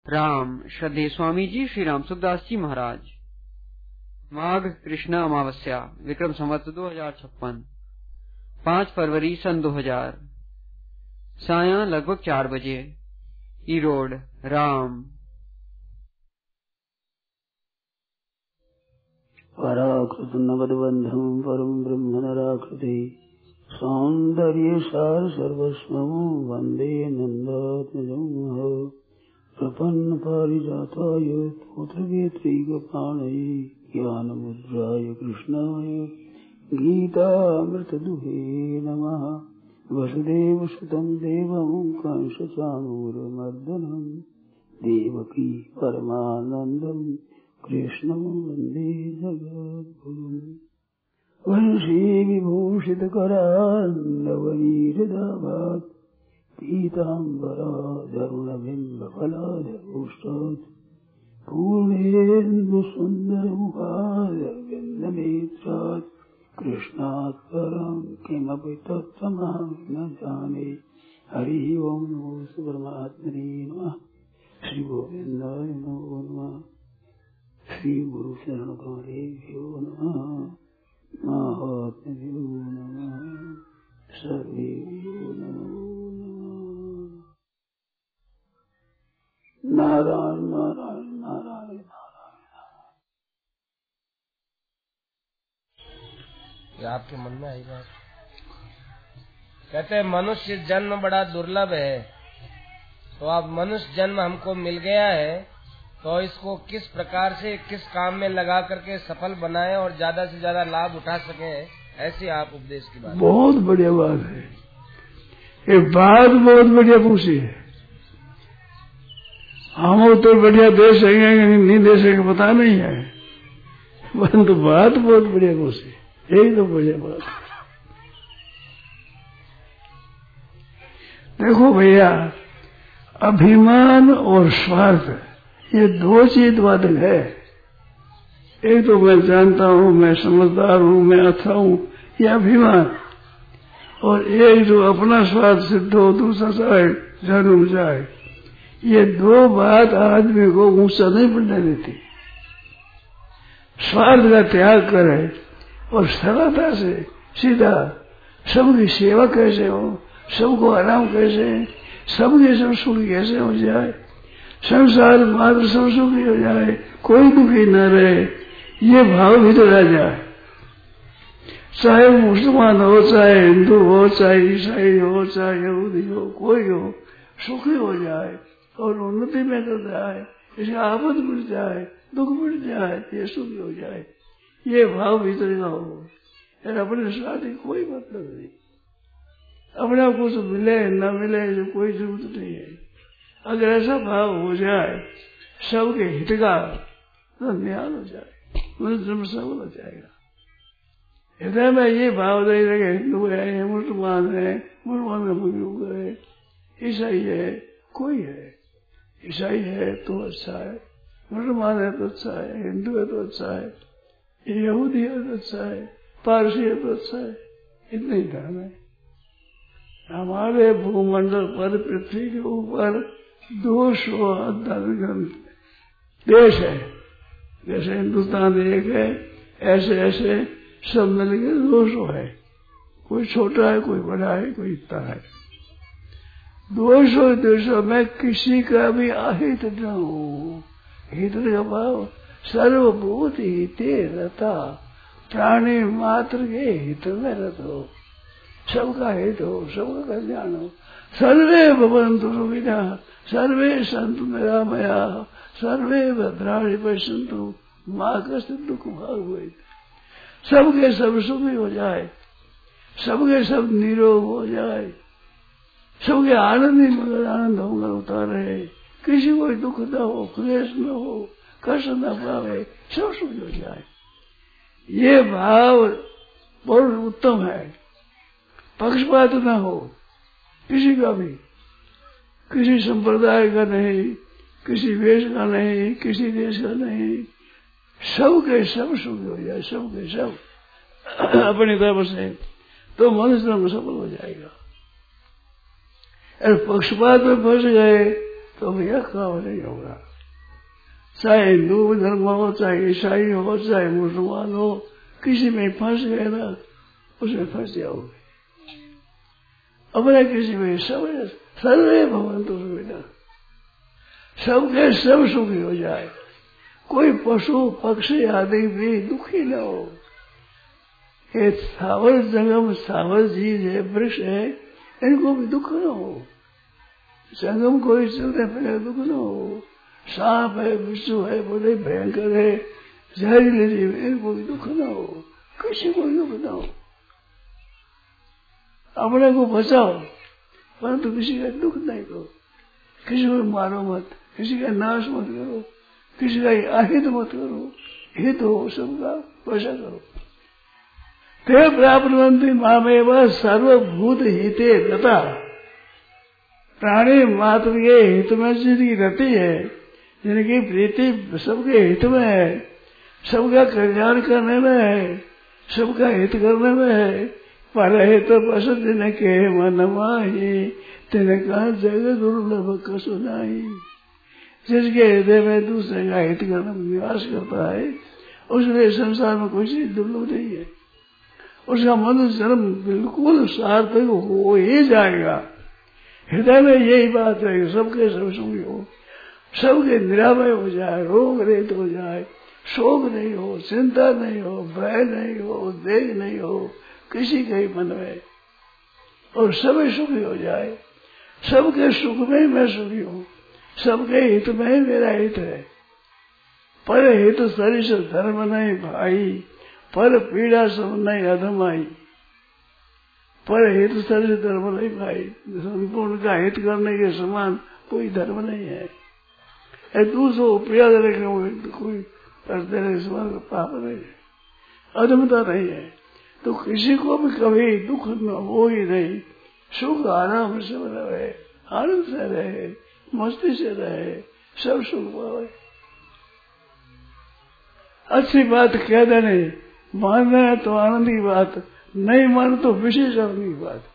राम श्रद्धेय स्वामी जी श्री राम सुखदास जी महाराज। माघ कृष्ण अमावस्या विक्रम संवत 2056 5 फरवरी सन 2000 सायं लगभग 4 बजे ईरोड राम। पराकृत नवदबंधम परम ब्रह्म नराकृति सौंदर्य सार सर्वस्वं वंदे नंदात्मजं प्रपन्न पारिजाताय पुत्रवेत्रैकपाणये ज्ञानमुद्राय कृष्णाय गीतामृतदुहे नमः। वसुदेवसुतं देवं कंसचाणूरमर्दनं देवकी परमानन्दं कृष्णं वन्दे जगद्गुरुम्। वंशी विभूषितकरान्नवनीरदाभात् पीताम्बराधरुणबिम्बफलाधरोष्टात् पूर्णेन्दुसुन्दरमुखारविन्दनेत्रात् कृष्णात् परं किमपि तत्त्वमहं न जाने। हरिः ओं नमो परमात्मने नमः। श्री गोविन्दाय नमो नमः। श्री गुरु शरणकमलेभ्यो नमः। महात्म्यो नमः। सर्वेभ्यो नमो नमः। नारायण नारायण नारायण नारायण। आपके मन में आई बात? कहते हैं मनुष्य जन्म बड़ा दुर्लभ है, तो अब मनुष्य जन्म हमको मिल गया है, तो इसको किस प्रकार से किस काम में लगा करके सफल बनाएं और ज्यादा से ज्यादा लाभ उठा सकें, ऐसी आप उपदेश की बात। बहुत बढ़िया बात है, ये बात बहुत बढ़िया पूछी है। हम तो बढ़िया दे सकेंगे नहीं दे सकेंगे पता नहीं है, परंतु बात बहुत बढ़िया पूछी, यही तो बढ़िया बात है। देखो भैया, अभिमान और स्वार्थ ये दो चीज बाधक है। एक तो मैं जानता हूँ, मैं समझदार हूँ, मैं अच्छा हूँ, ये अभिमान, और एक जो अपना स्वार्थ सिद्ध हो, दूसरा चाहे जन्म जाए, ये दो बात आदमी को ऊंचा नहीं बढ़ने देती। स्वार्थ का त्याग करे और सरलता से सीधा सबकी सेवा कैसे हो, सबको आराम कैसे, सबके सब सुखी कैसे हो जाए, संसार मात्र सब सुखी हो जाए, कोई दुखी न रहे, ये भाव भीतर आ जाए। चाहे मुसलमान हो, चाहे हिंदू हो, चाहे ईसाई हो, चाहे यहूदी हो, कोई हो, सुखी हो जाए और उन्नति में कर जाए, इसे आफत मिट जाए, दुख मिट जाए, ये सुखी हो जाए, ये भाव भीतर का हो। यार अपने साथ ही कोई मतलब नहीं, अपना कुछ मिले न मिले जो कोई जरूरत नहीं है। अगर ऐसा भाव हो जाए सबके हित का, तो न्याय हो जाए, जन्म सफल हो जाएगा। हृदय में ये भाव नहीं रहेगा हिंदू है, मुसलमान है, मुसलमान का बुजुर्ग है, ईसाई है, कोई है, ईसाई है तो अच्छा है, मुसलमान है तो अच्छा है, हिंदू है तो अच्छा है, यहूदी है तो अच्छा है, पारसी है तो अच्छा है, इतने ही धर्म है। हमारे भूमंडल पर, पृथ्वी के ऊपर 200 ग्रंथ देश है। जैसे हिंदुस्तान एक है, ऐसे ऐसे सब मिलकर 200 है। कोई छोटा है, कोई बड़ा है, कोई इतना है। 200 देशों में किसी का भी अहित न हो। हित का भाव सर्वभूत हिते रता, प्राणी मात्र के हित में रत हो, सबका हित हो, सबका कल्याण हो। सर्वे भवन्तु सुखिनः, सर्वे सन्तु निरामयाः, सर्वे भद्राणि पश्यन्तु मा कश्चित् दुःखं भाग् भवेत्। सबके सब सुखी हो जाए, सबके सब निरोग हो जाए, सबके आनंद ही मगर आनंद होकर होता रहे, किसी को दुख न हो, क्लेश न हो, कष्ट न पावे, सब सुखी हो जाए। ये भाव बहुत उत्तम है। पक्षपात न हो किसी का भी, किसी संप्रदाय का नहीं, किसी वेश का नहीं, किसी देश का नहीं, सबके सब सुखी हो जाए, सबके सब अपनी तरफ से, तो मनुष्य धर्म सफल हो जाएगा। अरे पक्षपात में फंस गए तो भैया काम नहीं होगा। चाहे हिंदू धर्म हो, चाहे ईसाई हो, चाहे मुसलमान हो, किसी में फंस गए ना उसमें फंस जाओगे। अपने किसी में सर्वे भवन्तु सुखिनः, सबके सब सुखी हो जाए, कोई पशु पक्षी आदि भी दुखी न हो। ये स्थावर जंगम स्थावर चीज है, वृक्ष है, इनको भी दुख न हो। जंगम कोई चलते फिर दुख न हो। सांप है, विष्णु है, बड़े भयंकर है, जहरीले जीव, इनको भी दुख न हो, किसी को दुख न हो। अपने को बचाओ, परंतु किसी का दुख नहीं करो, किसी को मारो मत, किसी का नाश मत करो, किसी का अहित मत करो, हित हो सबका वैसा करो। ते प्राप्नुवन्ति मामेव सर्वभूत हिते रता। प्राणी मात्र के हित में जिनकी रति है, जिनकी प्रीति सबके हित में है, सबका कल्याण करने में है, सबका हित करने में है, परहित पशु जिनके मन माही, तिनका जग दुर्लभ कसु नाही। जिसके हृदय में दूसरे का हित करने में निवास करता है, उसके संसार में कोई चीज दुर्लभ नहीं है। उसका मनुष्य जन्म बिल्कुल सार्थक हो ही जाएगा। हृदय में यही बात है कि सबके सब सुखी हो, सबके निरामय हो जाए, रोग रहित हो जाए, शोक नहीं हो, चिंता नहीं हो, भय नहीं हो, उद्वेग नहीं हो किसी के ही मन में, और सभी सुखी हो जाए। सबके सुख में मैं सुखी हूँ, सबके हित में मेरा हित है। पर हित सरिस धर्म नहीं भाई, पर पीड़ा सब नहीं अधमाई। पर हित सरिस धर्म नहीं भाई, संपूर्ण का हित करने के समान कोई धर्म नहीं है। दूसरों को पीड़ा देने के कोई देने के समान पाप नहीं है, अधमता नहीं है। तो किसी को भी कभी दुख न हो ही नहीं, सुख आराम से रहे, आनंद से रहे, मस्ती से रहे, सब सुख पावे। अच्छी बात कह देने, मान रहे तो आनंद की बात, नहीं मान तो विशेष आनंद की बात।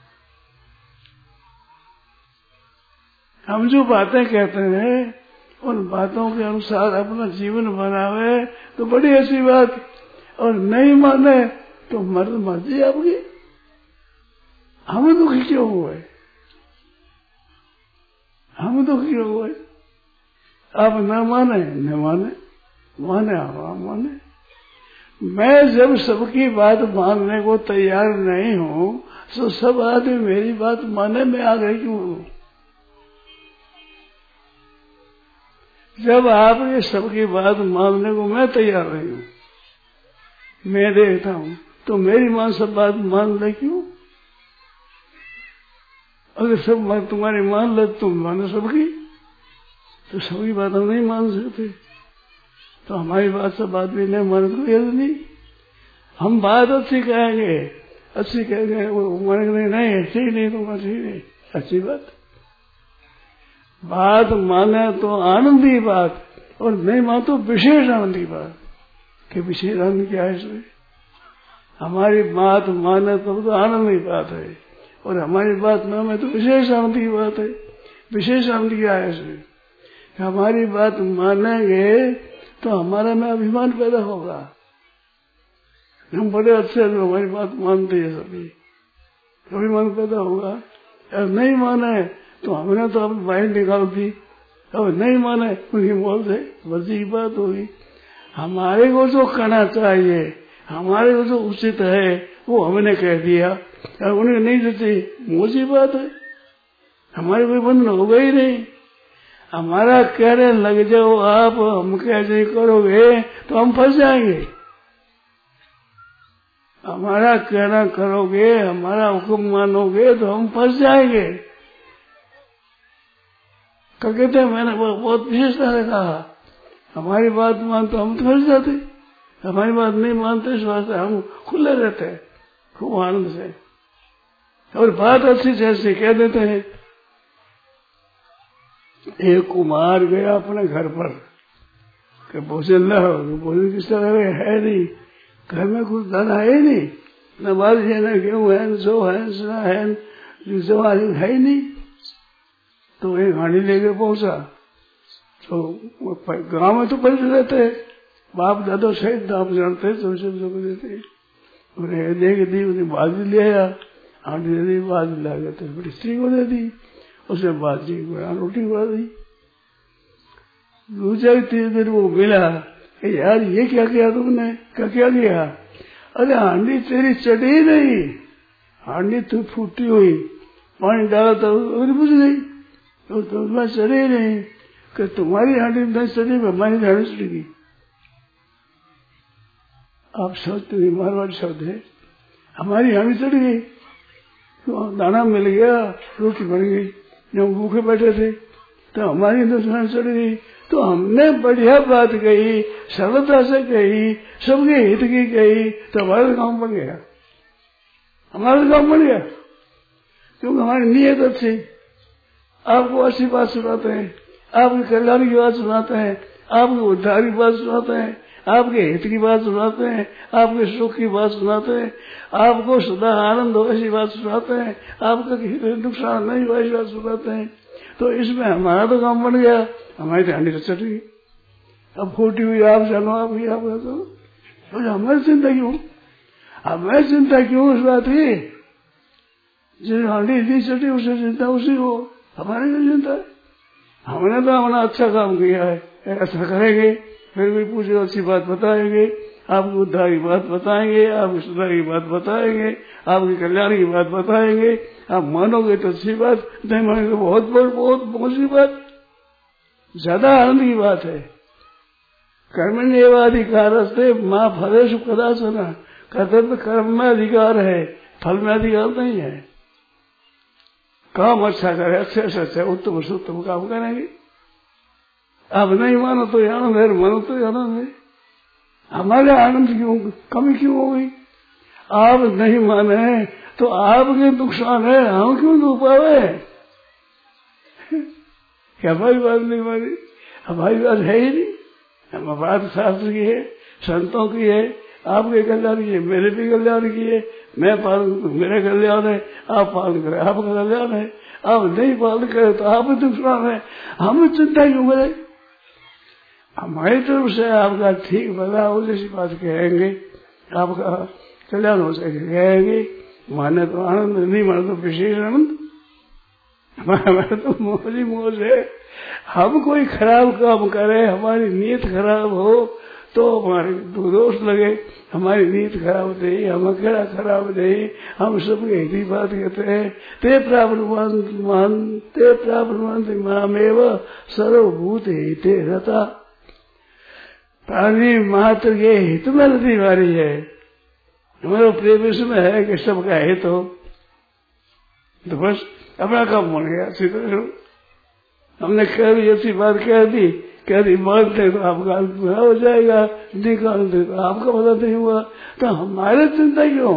हम जो बातें कहते हैं उन बातों के अनुसार अपना जीवन बनावे तो बड़ी अच्छी बात, और नहीं माने तो मर्जी आपकी। हम दुखी क्यों हुए, हम दुखी क्यों हुए? आप न माने न माने, माने आप माने। मैं जब सबकी बात मानने को तैयार नहीं हूं तो सब आदमी मेरी बात माने, मैं आगे क्यों हूं? जब आप ये सबकी बात मानने को मैं तैयार नहीं हूं, मैं देखता हूं, तो मेरी मां सब बात मान ले क्यों? अगर सब बात तुम्हारी मान ले, तुम मानो सबकी, तो सबकी बात हम नहीं मान सकते। तो हमारी बात सब बात भी नहीं मान को यदि नहीं, हम बात अच्छी कहेंगे, अच्छी कहेंगे, वो मानेंगे नहीं, ठीक नहीं, तुम ठीक नहीं, अच्छी बात। बात माने तो आनंद की बात, और नहीं माने तो विशेष आनंद की बात। कि विशेष आनंद क्या है इसमें? हमारी बात माने तो आनंद की बात है, और हमारी बात न माने तो विशेष आनंद की बात है। विशेष आनंद क्या है इसमें? हमारी बात मानेंगे तो हमारा में अभिमान पैदा होगा, हम बड़े अच्छे लोग, हमारी बात मानते हैं सभी, अभिमान पैदा होगा। और नहीं माने तो हमने तो अपनी बाइक निकाल दी, अब नहीं माने उनकी मौत से मर्जी की बात होगी। हमारे को जो कहना चाहिए, हमारे को जो उचित है वो हमने कह दिया, और उन्हें नहीं देती मौजी बात है, हमारे कोई बंधन होगा ही नहीं। हमारा कहने लग जाओ आप, हम कैसे करोगे तो हम फंस जाएंगे। हमारा कहना करोगे, हमारा हुक्म मानोगे तो हम फंस जाएंगे। कहते मैंने बहुत विशेषता से कहा, हमारी बात मानते हम तो फंस जाते, हमारी बात नहीं मानते इस वास्ते हम खुले रहते खूब आनंद से, और बात अच्छी जैसे कह देते हैं। एक कुमार गया अपने घर पर कि भोजन लो, भोजन किस तरह है नहीं, घर में कुछ धन है नहीं, न बारिश है, न गेहूं है, न जौ है, न है, जवान है ही नहीं। तो एक हांडी लेकर पहुंचा। तो गांव में तो परिचय रहते हैं, बाप दादा सहित आप जानते हैं, सब देते हैं। उन्हें देख दी, उन्हें बाजी ले आया, हांडी दे दी, बाजी ला गया, तो बड़ी स्त्री को दे दी, उसने बाजी बना रोटी बना दी। दूसरे 3 दिन वो मिला, यार ये क्या किया तुमने? क्या किया? अरे हांडी तेरी चढ़ी नहीं, हांडी तो फूटी हुई, पानी डाला तो बुझ गई, तो तुम्हें चढ़ी नहीं, कि तुम्हारी हांडी नहीं चढ़ी, हमारी हांडी चढ़ेगी। आप सोचते हैं मारवाड़ी शब्द है, हमारी हांडी चढ़ गई, तो दाना मिल गया, रोटी बन गई, जब भूखे बैठे थे तो हमारी हांडी चढ़ गई। तो हमने बढ़िया बात कही, सरलता से कही, सबके हित की कही, तो हमारा काम बन गया, क्योंकि हमारी नीयत अच्छी। आपको अच्छी बात सुनाते हैं, आपकी कल्याण की बात सुनाते हैं, आपके उद्धार की बात सुनाते हैं, आपके हित की बात सुनाते हैं, आपके सुख की बात सुनाते हैं, आपको सदा आनंद हो ऐसी बात सुनाते हैं, आपका नुकसान नहीं हो ऐसी बात सुनाते हैं। तो इसमें हमारा तो काम बन गया, हमारी तो हांडी चढ़ गई। अब फूटी हुई आप जानो, आप तो हमारी चिंता क्यों? हमें चिंता क्यों इस बात की? जिस हांडी नहीं चढ़ी उसे चिंता उसी को, हमारी क्या चिंता है? हमने तो अपना अच्छा काम किया है, ऐसा करेंगे, फिर भी पूछे अच्छी बात बताएंगे, आपकी उद्धार की बात बताएंगे, आपकी सुधार की बात बताएंगे, आपकी कल्याण की बात बताएंगे। आप मानोगे तो अच्छी बात, नहीं मानोगे बहुत सी बात, ज्यादा आनंद की बात है। कर्मण्येवाधिकारस्ते मा फलेषु कदाचन, कर्तव्य कर्म में अधिकार है, फल में अधिकार नहीं है। काम अच्छा करे, अच्छे से अच्छे उत्तम से उत्तम काम करेंगे। आप नहीं मानो तो आनंद है, मानो तो आनंद है। हमारे आनंद क्यों कमी क्यों हो गई? आप नहीं माने तो आपके नुकसान है, हम क्यों दुख पावे? क्या हमारी बात नहीं मानी? हमारी बात है ही नहीं। हम बात शास्त्र की है, संतों की है, आपके कल्याण की है, मेरे भी कल्याण की है। मैं पालन करूं मेरा कल्याण है, आप पालन करें आपका कल्याण है। आप नहीं पालन करें तो आप नुकसान है, हम चिंता क्यों करें? हमारी तरफ से आपका ठीक भला हो जैसी बात कहेंगे, आपका कल्याण हो सके कहेंगे। माने तो आनंद, नहीं माने तो विशेष आनंद। हमारा तो मौज है। हम कोई खराब काम करे, हमारी नीयत खराब हो तो हमारे दोष लगे, हमारी नीयत खराब नहीं, हम अकेला खराब नहीं, हम सबके हित बात कहते हैं। ते प्राप्नुवन्ति मामेव सर्वभूत हिते रता। प्राणी मात्र के हित में रति वाली है। हमारा प्रेम इसमें है कि सबका हित हो, तो बस अपना काम बन गया। अच्छी तरह हमने कह दी, अच्छी बात कह दी मानते तो आपका पूरा हो जाएगा, निकालते तो आपका पता नहीं हुआ। तो हमारे चिंता क्यों?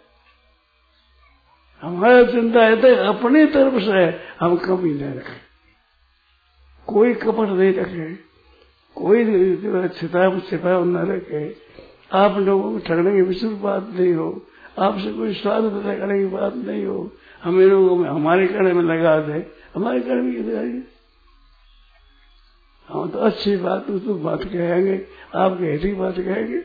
हमारा चिंता है तो अपनी तरफ से हम कमी नहीं रखें, कोई कपट नहीं रखे, कोई छिपा न रखे। आप लोगों को ठगने की विशुद्ध बात नहीं हो, आपसे कोई स्वार्थ करने की बात नहीं हो। हम इन लोगों में हमारे करने में लगा दे, हमारे करने की लगाइए। हम तो अच्छी बात तो बात कहेंगे, आपके हित की बात कहेंगे।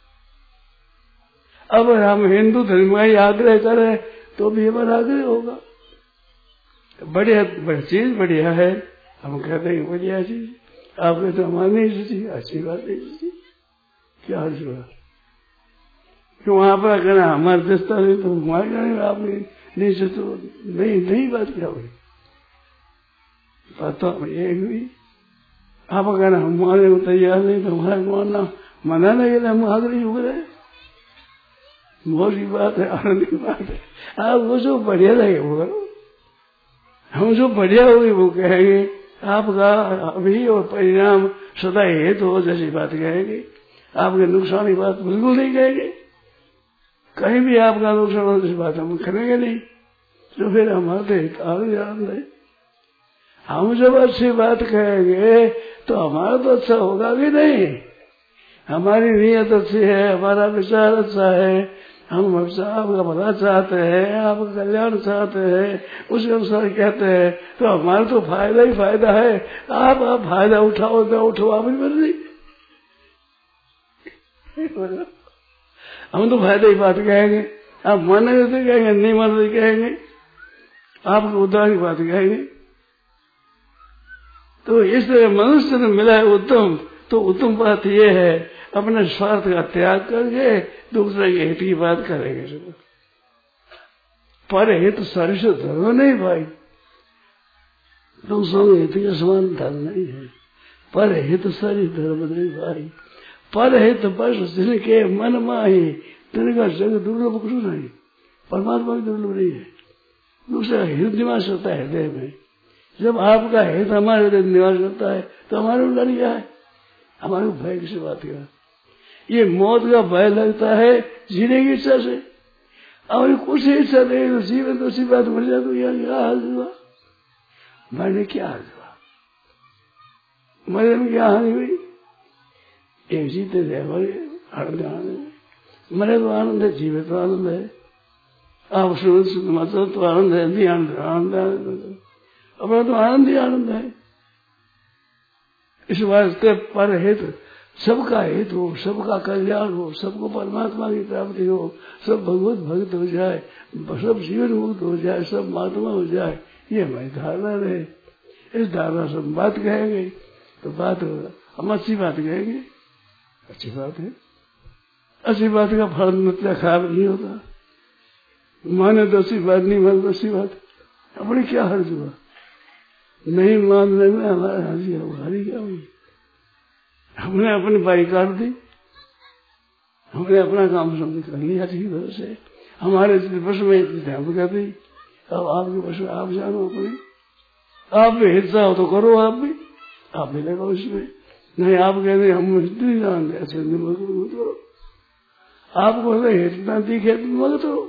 अब हम हिंदू धर्म का ही आग्रह करें तो भी हमारा आग्रह होगा। बढ़िया चीज बढ़िया है, हम कहते हैं बढ़िया चीज, आपने तो हमारी नहीं सोची, अच्छी बात नहीं सोची, क्या अर्थ हुआ? क्यों वहां पर कहना हमारे दस्ता नहीं तो हमारे कहने आपने नहीं सोचो, नहीं बात क्या हुई? बात तो एक हुई। आप कहना हमारे को तैयार नहीं तो हमारे मानना मना नहीं है, हम आग्रही हो गए। बहुत की बात है, आनंद की बात है। आप वो जो बढ़िया लगे वो करो, हम जो बढ़िया होगी वो कहेंगे। आपका अभी और परिणाम सदा हेतु हो जैसी बात कहेंगे, आपके नुकसान की बात बिल्कुल नहीं कहेंगे। कहीं भी आपका नुकसान हो जैसी बात हम करेंगे नहीं, तो फिर हमारे आनंद है। हम जब अच्छी बात कहेंगे तो हमारा तो अच्छा होगा भी नहीं। हमारी नीयत अच्छी है, हमारा विचार अच्छा है, हम आपका भला चाहते हैं, आपका कल्याण चाहते हैं, उस अनुसार कहते हैं, तो हमारा तो फायदा ही फायदा है। आप फायदा उठाओ ना उठाओ, आपकी मर्जी। हम तो फायदे की बात कहेंगे, आप मानेंगे तो कहेंगे, नहीं माने तो कहेंगे, आपको उद्धार की बात कहेंगे। तो इस मनुष्य ने मिला है उत्तम, तो उत्तम बात यह है अपने स्वार्थ का त्याग करके दूसरे के हित की बात करेंगे। पर हित सर्वस्व धर्म नहीं भाई, दूसरों के हित के समान धर्म नहीं है। पर हित सारी धर्म नहीं भाई, पर हित बस जिनके मन माही तिनका जग दुर्लभ कुछ नहीं, परमात्मा की दुर्लभ नहीं है। दूसरा हित निवास होता है हृदय में। जब आपका हित हमारे हृदय निवास करता है तो हमारे को डर क्या है, हमारे को भय किसी बात का। ये मौत का भय लगता है जीने की इच्छा से, और कुछ इच्छा नहीं तो जीवन तो उसी बात मर जाए तो यार क्या हाल हुआ, मरने क्या हाल हुआ, मरने में क्या हानि हुई। एक जीते थे मरे आनंद, मरे तो आनंद है, जीवे तो आनंद है। आप मतलब तो आनंद है, नहीं आनंद अपना तो आनंद ही आनंद है। इस वास्ते पर हित सबका हित हो, सबका कल्याण हो, सबको परमात्मा की प्राप्ति हो, सब भगवत भक्त हो जाए, सब जीवन मुक्त हो जाए, सब महात्मा हो जाए, ये हमारी धारणा रहे। इस धारणा से हम बात कहेंगे तो बात हम अच्छी बात कहेंगे, अच्छी बात है। अच्छी बात का फल मतलब खराब नहीं होता, माने तो अच्छी बात, नहीं माने तो अच्छी बात, अपनी क्या हर्ज हुआ। नहीं मानने में हमारा हर्जी हमारी क्या हुई, हमने अपनी बाई काट दी, हमने अपना काम समझ कर लिया अच्छी तरह से, हमारे बस में ध्यान कर दी। अब आपके बस में आप जानो अपनी, आप भी हिस्सा हो तो करो, आप भी लगो इसमें। नहीं आप कहते हम नहीं जानते, ऐसे मत करो, आपको हितना दिखे मत करो।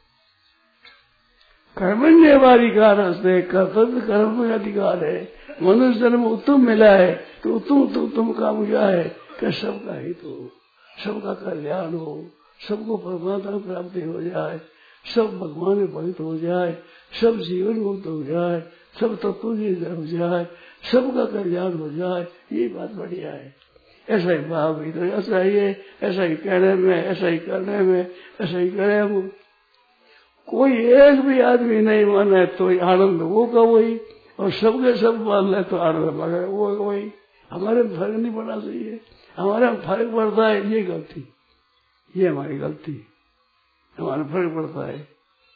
कर्मण्य अधिकार से कर्तव्य कर्म का अधिकार है। मनुष्य जन्म उत्तम मिला है तो उत्तम काम क्या है कि सबका हित हो, सबका कल्याण हो, सबको परमात्मा प्राप्ति हो जाए, सब भगवान में भक्त हो जाए, सब जीवन मुक्त हो जाए, सब तत्वों की हो जाए, सबका कल्याण हो जाए, ये बात बढ़िया है। ऐसा ही भाव भी तो ऐसा ही है, ऐसा ही कहने में, ऐसा ही करने में, ऐसा ही करे हम। कोई एक भी आदमी नहीं माने तो आनंद वो का वही, और सबके सब मान ले तो आनंद मगर वो वही। हमारे में फर्क नहीं पड़ना चाहिए, हमारे में फर्क पड़ता है, ये गलती, ये हमारी गलती, हमारा फर्क पड़ता है,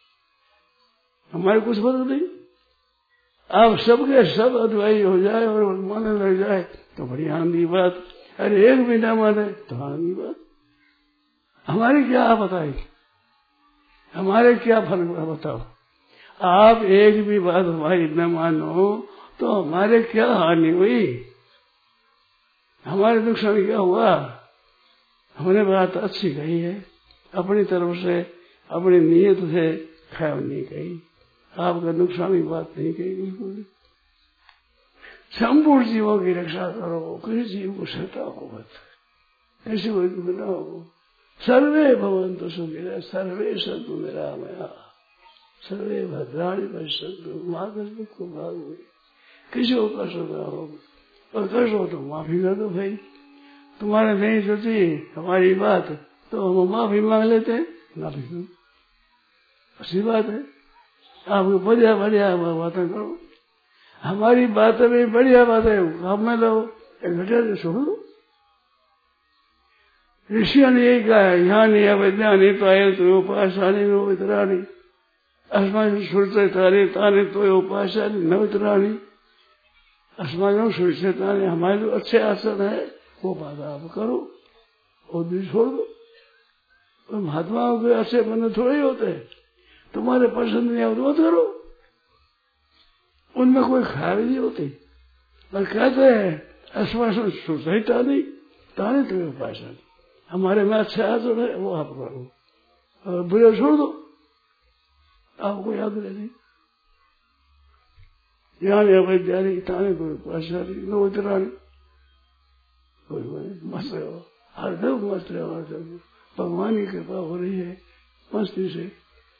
हमारे कुछ फर्क नहीं। आप सबके सब अद्वैत हो जाए और मानने लग जाए तो बड़ी आनंद की बात, अरे एक भी ना माने तो आनंद की बात। हमारी क्या आप बताइए, हमारे क्या फर्क बताओ। आप एक भी बात हमारी न मानो तो हमारे क्या हानि हुई, हमारे नुकसान क्या हुआ। हमने बात अच्छी कही है, अपनी तरफ से अपनी नीयत से खैर नहीं कही, आपका नुकसान की बात नहीं कही बिल्कुल। संपूर्ण जीवों की रक्षा करो, किसी जीव को सताओ मत, किसी को बनाओ। सर्वे भवन्तु सुखिनः सर्वे सन्तु निरामयाः सर्वे भद्राणि पश्यन्तु मा कश्चित् दुःखभाग्। किसी को कष्ट ना हो, और कष्ट हो तो माफी कर दो भाई। तुम्हारे नहीं सोची हमारी बात तो हम माफी मांग लेते हैं, माफी करो, अच्छी बात है। आपको बढ़िया बढ़िया बातें करो, हमारी बातें में बढ़िया बातें हम में लो, एक घटिया से छोड़ दो। ऋषियों ने यही कहा है, यहाँ नहीं अवैज्ञानी तो उपासनी नो वितराणी अस्माकं सुरतानी ताने तो उपासनी न वितराणी। अस्माकं सुरतानी हमारे जो अच्छे आसन है वो बात आप करो और भी छोड़ दो। तो महात्माओं के अच्छे बंदे थोड़े ही होते हैं, तुम्हारे पसंद नहीं तो मत करो, उनमें कोई खराबी नहीं होती। और कहते हैं अस्माकं सुरतानी ताने तो उपासनी, हमारे में अच्छे आसन है वो आप करो और बुरे छोड़ दो, आपको याद रहे। ज्ञान अवैज्ञानिक ताने कोई उपासनी न उतरानी, कोई मस्त रहो, हर दम मस्त रहो, हर दम भगवान की कृपा हो रही है, मस्ती से।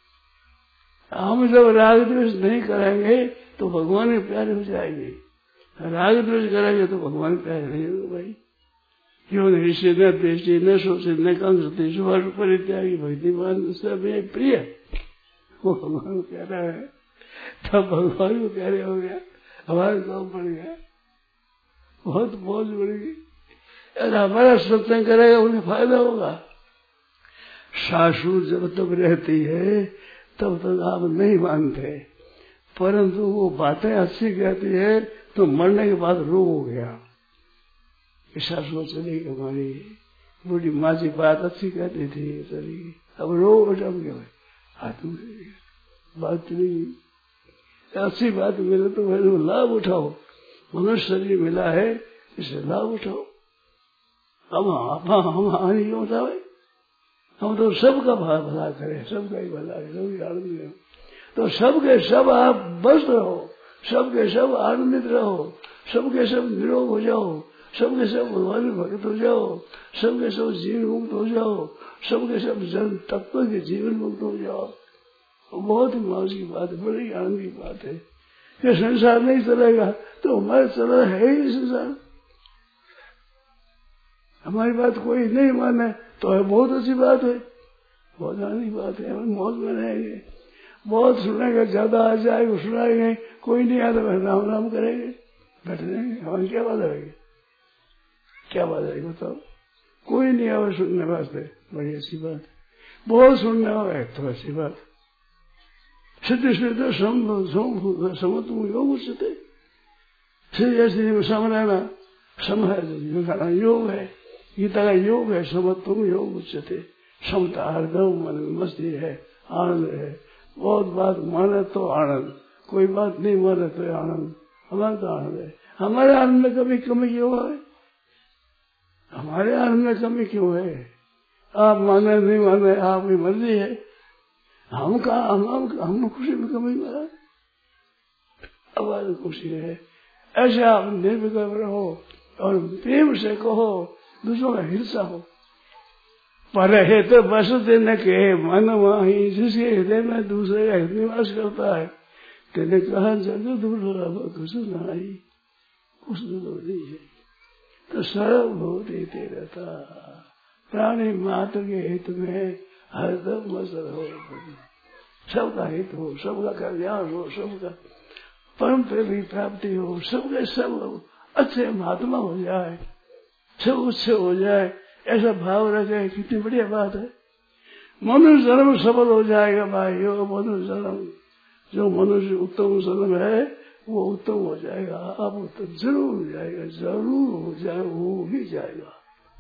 हम जब राग द्वेष नहीं करेंगे तो भगवान के प्यारे हो जाएंगे, राग द्वेष करेंगे तो भगवान के प्यारे नहीं होंगे भाई। क्यों नहीं से न द्वेषी न शोचे न कंसते सुवर परित्यागी भक्तिमान सब प्रिय, वो भगवान को प्यारा है, तब भगवान को प्यारे हो गया, हमारे काम पड़ गया, बहुत मौज बढ़ेगी। अगर हमारा सत्संग करेगा उन्हें फायदा होगा। सासू जब तक रहती है तब तक आप नहीं मानते, परंतु वो बातें अच्छी कहती है तो मरने के बाद रोग हो गया। सासू चली गई, हमारी बूढ़ी माँ जी बात अच्छी कहती थी, चली गई, अब रोग जम गया, हाथ में बात चली गई। अच्छी बात मिले तो वह लाभ उठाओ, मनुष्य शरीर मिला है इसे लाभ उठाओ। हम हानि क्यों उठावे, हम तो सबका भला करें, सबका ही भला है, सबकी आनंद रहो, तो सबके सब आप बस रहो, सबके सब आनंदित रहो, सबके सब निरोग हो जाओ, सबके सब भगवान में भक्त हो जाओ, सबके सब जीवन मुक्त हो जाओ, सबके सब जन तत्व के जीवन मुक्त हो जाओ। बहुत ही मौज की बात है, बड़ी आनंद की बात है कि संसार नहीं चलेगा तो हमारे चला है ही संसार। हमारी बात कोई नहीं माने तो बहुत अच्छी बात है, बहुत आनंद की बात है, हम मौज में रहेंगे। बहुत सुनेगा, ज्यादा आ जाएगा, सुनाएंगे, कोई नहीं आता राम राम करेंगे, बैठ जाएंगे, हमारी क्या बात है, क्या बात है बताओ। कोई नहीं आवे सुनने वास्ते, बड़ी अच्छी बात। बहुत सुनने आवे तो अच्छी बात। सिद्ध सिद्ध समत्व योग उच्चते, सिद्ध सम रहना, सम है योग है, गीता का योग है, समत्व योग उच्चते। समता हरदम मन में मस्ती है, आनंद है। बहुत बात माने तो आनंद, कोई बात नहीं माने तो आनंद, हमारा तो आनंद है। हमारे आनंद में कभी कमी क्यों है, हमारे आनंद में कमी क्यों है? आप माने नहीं माने आपकी मर्जी है, हम खुशी में कमी में हमारी खुशी है। ऐसे आप निर्विकल्प रहो और प्रेम से कहो, दूसरों का हिस्सा हो। पर है तो बस देने के मन माही, जिसके हृदय में दूसरे का निवास करता है, तेने कहा जग दूर कुछ नहीं, कुछ दूर नहीं है तो सर्वभूत हित रहता। प्राणी मात्र के हित में हरदम मस्त हो, सबका हित हो, सबका कल्याण हो, सबका परम प्रेमी प्राप्ति हो, सबके सब अच्छे महात्मा हो जाए, सब उच्च हो जाए, ऐसा भाव रखे, कितनी बढ़िया बात है। मनुष्य जन्म सफल हो जाएगा भाइयों, मनुष्य जन्म, जो मनुष्य उत्तम जन्म है वो उत्तम हो जाएगा, आप उत्तम जरूर हो जाएगा, जरूर हो जाए, हो ही जाएगा।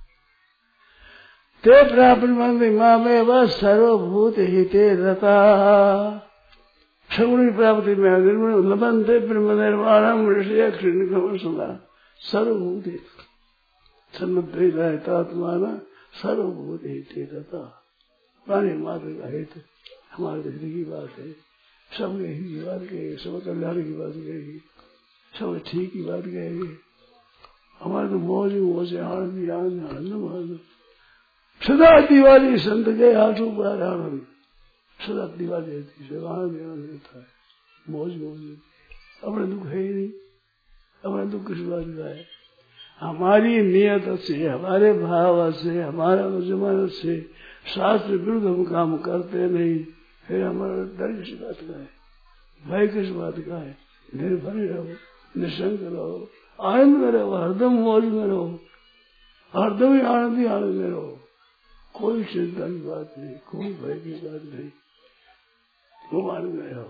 ते प्राप्त मंदिर माँ में बस सर्वभूत हिते रता, सगुणी प्राप्ति में लबंते ब्रह्म निर्वाणम ऋषि क्षीण सुना सर्वभूत हित सन्नद्वैतात्माना सर्वभूत हिते रता। प्राणी मात्र का हित हमारे हित की बात है, सबके हित की बात कहेगी, सब कल्याण की बात कहेगी, सब ठीक की बात कहेगी। हमारे तो मौज मौज आनंद आनंद आनंद सदा दिवाली संत के हाथों पर आनंद, सदा दिवाली रहती है, आनंद आनंद रहता है, मौज मौज रहती है। अपने दुख है ही नहीं, अपने दुख किस बात का है। हमारी नियत से, हमारे भाव से, हमारा जमानत से शास्त्र विरुद्ध हम काम करते नहीं, फिर हमारा डर किस बात का है, भय किस बात का है। निर्भय रहो, निशंक रहो, आनंद में रहो, हरदम मौज में रहो, हरदम ही आनंद में रहो। कोई चिंता की बात नहीं, कोई भय की बात नहीं, तुम आनंद में रहो।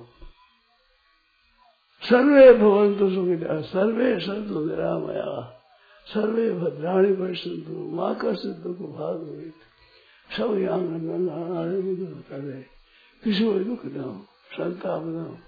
सर्वे भवन्तु सुखिनः, सर्वे सन्तु निरामयाः, सर्वे भद्राणि पश्यन्तु मा कश्चित् दुःखं भाग्भवेत्। सब आनंद करे, किसी को दुख न हो, संताप न हो।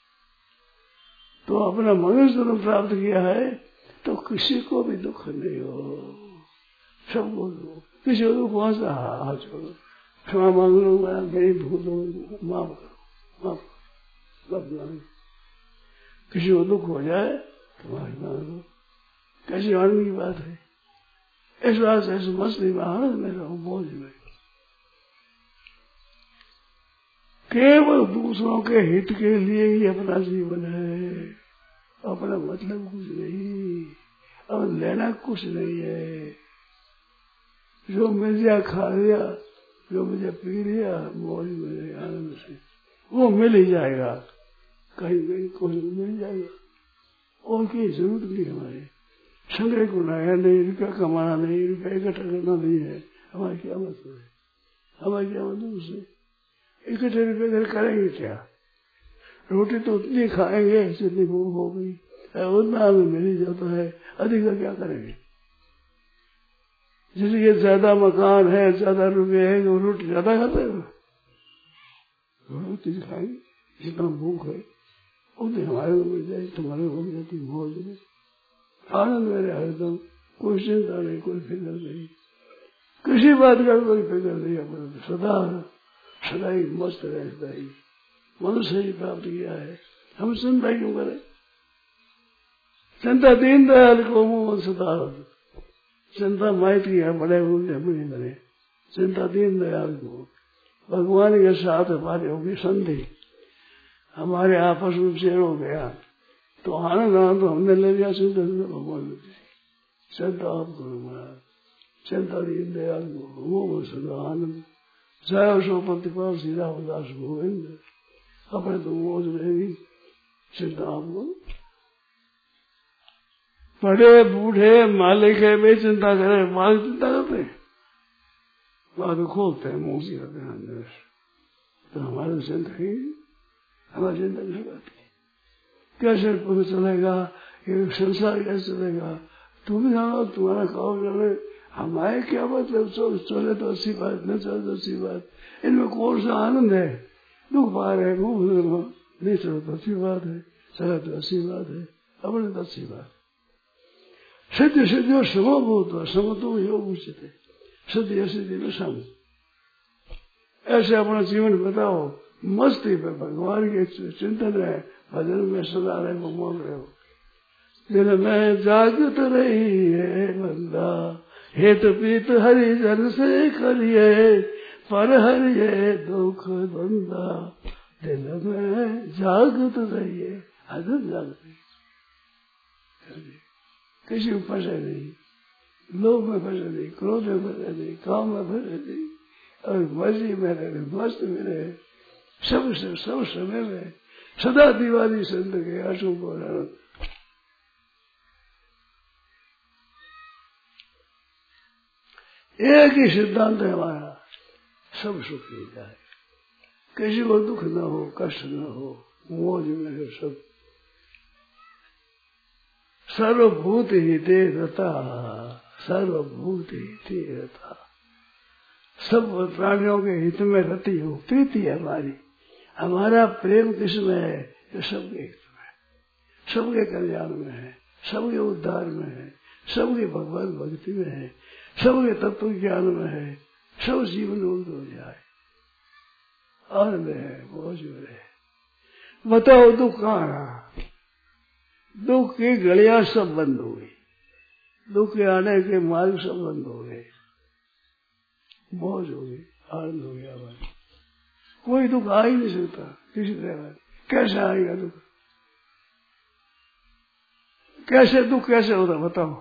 तो अपना मनुष्य जन्म प्राप्त किया है तो किसी को भी दुख नहीं हो, सबको दो। किसी को दुख वहां से हाथ छोड़ो, क्षमा मांग लो, मैं मेरी भूल हो, माफ करो, माफ नहीं। किसी को दुख हो जाए तो माफी मांगो, कैसी आनंद की बात है। इस बात से मस्ती में आनंद में रहो, मौज में। केवल दूसरों के हित के लिए ही अपना जीवन है, अपना मतलब कुछ नहीं, अब लेना कुछ नहीं है। जो मिल जाए खा लिया, जो मुझे पी लिया मौज में आनंद से, वो मिल ही जाएगा, कहीं कहीं कुछ मिल जाएगा, और की जरूरत नहीं हमारे। संग्रह को नया नहीं, रुपया कमाना नहीं, रुपया इकट्ठा करना नहीं है, हमारी क्या मतलब है, हमारी क्या मतलब उससे इकट्ठे रुपये घर करेंगे क्या? रोटी तो उतनी खाएंगे जितनी भूख हो गई, उतना हमें मिल ही जाता है, अधिक का क्या करेंगे? जिसके ज्यादा मकान है, ज्यादा रुपये है, वो रोटी ज्यादा खाते हैं, रोटी खाएंगे जितना भूख है उतनी हमारे को मिल जाए, तुम्हारे हो जाती मौज में आनंद मेरे हरदम, कोई चिंता नहीं, कोई फिक्र नहीं, किसी बात का कोई फिक्र नहीं, अपना सदा ही मस्त रहता ही मनुष्य ही प्राप्त किया है। हम चिंता क्यों करें? चिंता दीन दयाल को मुंह सदा, चिंता माइट की है, बड़े बूढ़े नहीं करें, चिंता दीन दयाल को। भगवान के साथ हमारी होगी संधि, हमारे आपस में चेड़ हो गया तो आनंद आनंद हमने ले लिया, चिंता भगवान ने चिंता आप करो महाराज, चिंता दीन दयाल को वो सदा आनंद। जय सो प्रतिपाल सीधा उदास गोविंद, अपने तो मौज रहेगी, चिंता आपको। बड़े बूढ़े मालिक है, वे चिंता करे, मालिक चिंता करते हैं, बात खोलते हैं, मुंह से करते हैं, तो हमारे चिंता ही, हमारी चिंता नहीं करती। कैसे पता चलेगा ये संसार कैसे चलेगा? तुम जानो, तुम्हारा काम जाने, हमारे क्या मतलब? चले तो अच्छी बात, न चले तो अच्छी बात, इनमें कौन सा आनंद है? दुख पा रहे नहीं चलो तो अच्छी बात है, चले तो अच्छी बात है, अपने तो अच्छी बात। सिद्ध सिद्ध समभूत समतो योग उचित है, सिद्ध सिद्धि में सम, ऐसे अपना जीवन बताओ, मस्ती पे भगवान के चिंतन है, भजन में सदा रहे को मोल रहे हो। दिल में जागृत रही है बंदा, हेत पीत हरि जन से करिए, पर हरिये दुख बंदा। दिल में जागृत रहिए, हजर जागृत, किसी में फंसे नहीं, लोभ में फंसे नहीं, क्रोध में फंसे नहीं, काम में फंसे नहीं, और मर्जी में रहे, मस्त में रहे, सब समय में सदा दिवाली संत के अशुभ और आनंद। एक ही सिद्धांत है हमारा, सब सुखी जाए, किसी को दुख न हो, कष्ट न हो, मौज में है सब। सर्वभूत हिते रता, सर्वभूत हिते रता, सब प्राणियों के हित में रति हो, प्रीति है हमारी, हमारा प्रेम किसमें है? ये सबके हित में है, सबके कल्याण में है, सबके उद्धार में है, सबके भगवान भक्ति में है, सबके तत्व ज्ञान में है, सब जीवन उन्नत हो जाए, आनंद है, मौज में रहे। बताओ दुख कहाँ रहा? दुख की गलियां सब बंद हो गई, दुख के आने के मार्ग सब बंद हो गए, मौज हो गई, आनंद हो गया भाई। कोई दुख आ ही नहीं सकता किसी तरह। कैसे आएगा दुख? कैसे दुख कैसे होता बताओ?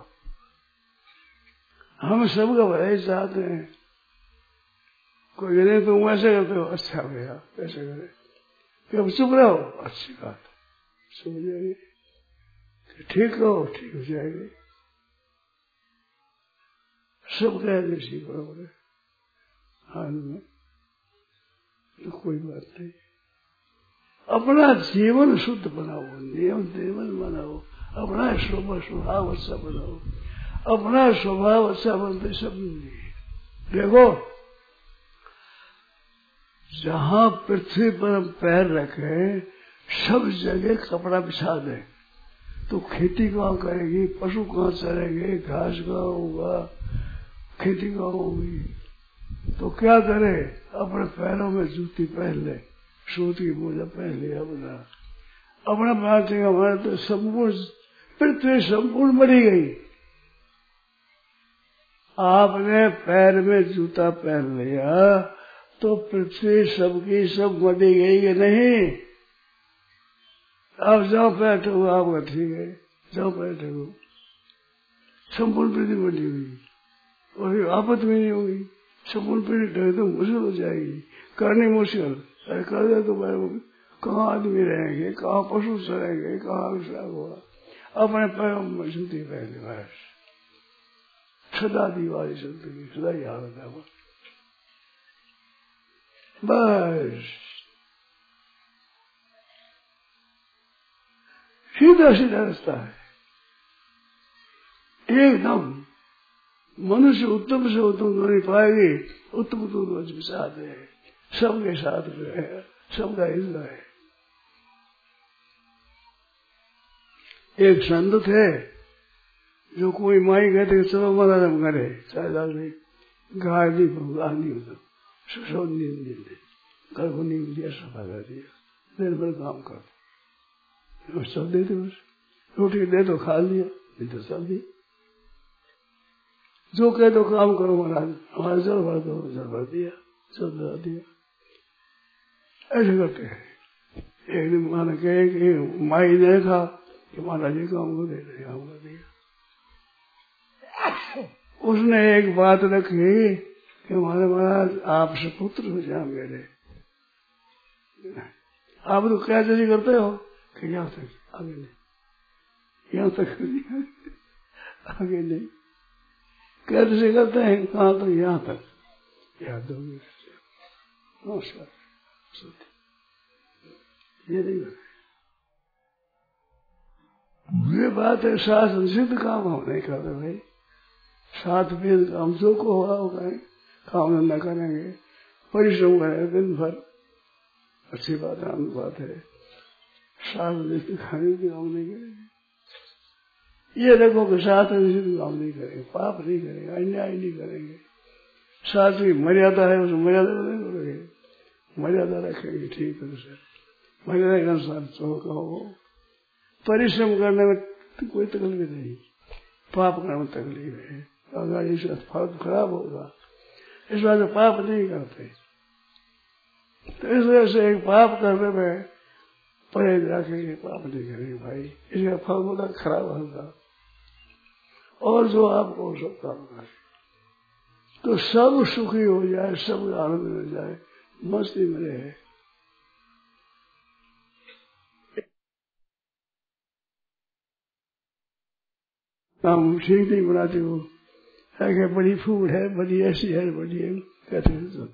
हम सबका भला ही चाहते हैं, कोई कहते तुम ऐसे करते हो, अच्छा भैया कैसे करे, कि अब चुप रहो, अच्छी बात, सुन जाएगी, ठीक रहो, ठीक हो जाएगी, सब कहेंगे ठीक बराबर है, हाल में तो कोई बात नहीं। अपना जीवन शुद्ध बनाओ, नियम जीवन बनाओ, अपना स्वभाव अच्छा बनाओ, अपना स्वभाव अच्छा बनते सब नहीं। देखो जहां पृथ्वी पर हम पैर रखे सब जगह कपड़ा बिछा दे तो खेती कहाँ करेगी, पशु कहाँ चरेंगे, घास कहाँ होगा, खेती कहाँ होगी? तो क्या करे? अपने पैरों में जूती पहन ले, सूती मोजा पहन ले, अपना बातें हमारे तो संपूर्ण पृथ्वी संपूर्ण मरी गई। आपने पैर में जूता पहन लिया तो पृथ्वी सबकी सब मटी गई कि नहीं? आप जाओ पैर ठगो, आपका ठीक है, जाओ पैर ठगो। संपूर्ण पृथ्वी मटी हुई और आपत में नहीं होगी। संपूर्ण पृथ्वी ठगे तो मुश्किल हो जाएगी, करनी मुश्किल। अरे कर दे तो कहाँ आदमी रहेंगे, कहाँ पशु चलेंगे, कहाँ विश्राम होगा। अपने पैरों में जूती पहले बस सदा दीवारी चलती है, सदा ही हालत है बस। सीधा सीधा रास्ता है एकदम। मनुष्य उत्तम से उत्तम नहीं पाएगी, उत्तम उत्तम के साथ है, सबके साथ है, सबका हिस्सा है। एक संत थे जो कोई माई कहते चलो महाराज हम करे, चाहे नहीं गाय नहीं गाय नहीं होता, सुशोध नींद दे, घर को नींद दिया, सफा कर दिया, दिन भर काम कर सब देते, बस रोटी दे तो खा लिया, नहीं तो सब दिया। जो कहे तो काम करो महाराज, हमारा जल भर दो, जल भर दिया, जल भर दिया। ऐसे करते हैं। एक दिन माना कहे कि माई ने कहा कि महाराज जी काम को दे रहे, काम कर दिया। उसने एक बात रखी कि हमारे महाराज आपसे पुत्र हो जाए मेरे, आप तो क्या जैसे करते हो कि यहाँ तक, आगे नहीं, यहाँ तक आगे नहीं, कैसे करते हैं, कहाँ तक, यहाँ तक, याद होगी। नमस्कार, ये नहीं करते। ये बात है, शास्त्र सिद्ध काम हम नहीं करते भाई। साथ वेद काम जो को होगा वो करें, काम धंधा करेंगे, परिश्रम करेंगे दिन भर, अच्छी बात है, आनंद बात है। शास्त्र सिद्ध खाने की काम नहीं करेंगे। ये देखो कि शास्त्र सिद्ध काम नहीं करेंगे, पाप नहीं करेंगे, अन्याय नहीं करेंगे। शास्त्र की मर्यादा है, उस मर्यादा नहीं करेंगे, मर्यादा रखेंगे ठीक तरह से, मर्यादा के अनुसार जो कहो। परिश्रम करने में कोई तकलीफ नहीं, पाप करने में तकलीफ है, अगर इसका फल खराब होगा, इस बात में पाप नहीं करते। तो इस वजह से एक पाप करने में परहेज रखेंगे, पाप नहीं करेंगे भाई, इसका फल होगा खराब होगा, और जो आपको सब काम करे तो सब सुखी हो जाए, सब आनंद मिल जाए, मस्ती में रहे। काम ठीक नहीं बनाती हो, है बड़ी फूल है, बड़ी ऐसी है, बड़ी है, कहते हैं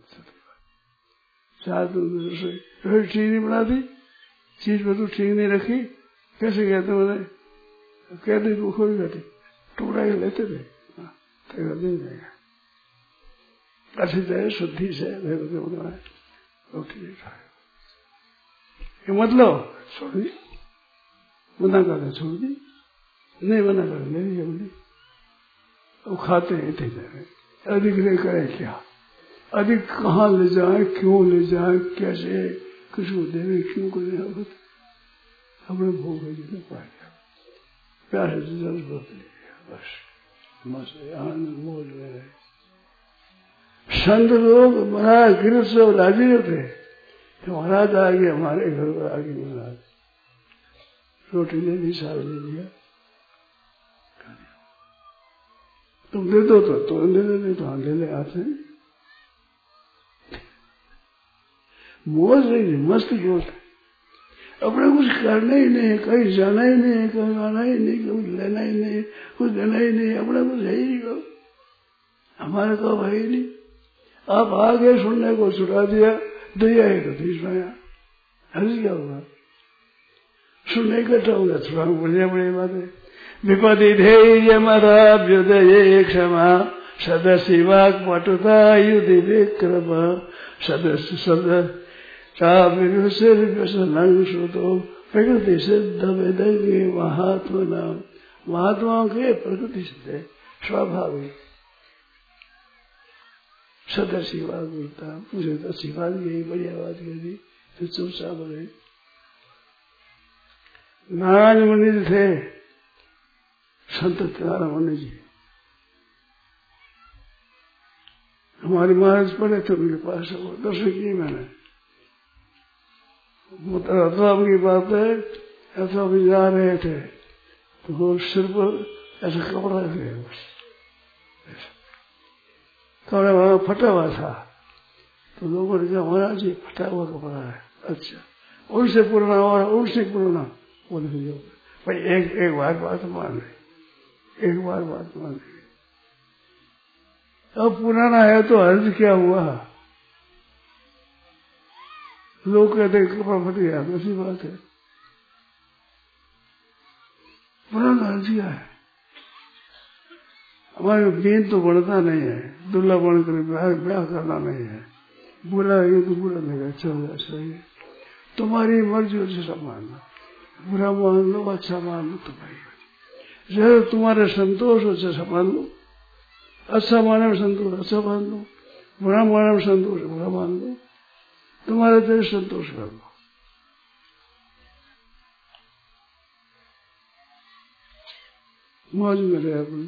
ठीक नहीं बनाती, चीज पर तू ठीक नहीं रखी, कैसे कहते मैंने कहते तू खोल कहते टुकड़ा ही लेते थे, तो नहीं जाएगा अच्छी तरह शुद्धि से रोटी नहीं खाए, ये मतलब छोड़ दी, मना करते छोड़ दी, नहीं मना कर ले जल्दी, वो खाते हैं थे जाए, अधिक ले करें क्या, अधिक कहाँ ले जाए, क्यों ले जाए, कैसे किसको देवे, क्यों करें, अपने भोग है जितने पाए प्यारे से जल बोलते बस मस्त आनंद मौज में रहे। संत लोग महाराज गिरफ्त से राजी होते, महाराज आ गए हमारे घर पर, आ गए महाराज, रोटी ले ली, साग ले लिया, तुम दे दो तो ले ले, तो हाँ ले ले आते हैं, मौज रही, मस्त मौज, अपने कुछ करना ही नहीं, कहीं जाना ही नहीं, कहीं आना ही नहीं, कुछ लेना ही नहीं, कुछ देना ही नहीं, अपने कुछ है ही नहीं, हमारे तो है ही नहीं। आप आगे सुनने को छुड़ा दिया, दिया ही तो तीसरा हर्ष क्या होगा, सुनने इकट्ठा होगा, छुड़ा बढ़िया बढ़िया बातें। विपदि धैर्य मदाभ्युदये क्षमा सदस्य वाक् पटुता युधि विक्रम सदस्य सदस्य श्रुतो प्रकृति सिद्ध वेदज्ञ महात्मा, महात्माओं के प्रकृति सिद्ध है, स्वाभाविक सदस्य वाक् बोलता, मुझे तो अच्छी बात यही बढ़िया बात कह दी, तो चुपचाप रहे। नारायण मुनि थे, संत नारायण मुनि जी, हमारे महाराज पढ़े थे उनके पास, वो दर्शन किए मैंने। अथवा की बात है, अथवा भी जा रहे थे तो वो सिर पर ऐसा कपड़ा थे, कपड़ा वहां फटा हुआ था, तो लोगों ने कहा महाराज जी फटा हुआ कपड़ा है। अच्छा, उनसे पुराना और उनसे पुराना बोले भाई एक बार बात मान रहे, एक बार बात मान रहे। अब पुराना है तो अर्ज क्या हुआ? लोग कहते कपड़ा फट गया, ऐसी बात है। पुराना अर्ज क्या है? हमारे दीन तो बढ़ता नहीं है, दुल्हा बनकर ब्याह करना नहीं है। बुरा ये तो बुरा लगा, चल सही है, तुम्हारी मर्जी अच्छा मान लो, बुरा मान लो अच्छा मान लो तुम्हारी, जब तुम्हारे संतोष हो अच्छा मान लो, अच्छा माने में संतोष अच्छा मान लो, बुरा माने में संतोष बुरा मान लो, तुम्हारे दिल संतोष कर लो। मौज में रहे अपनी।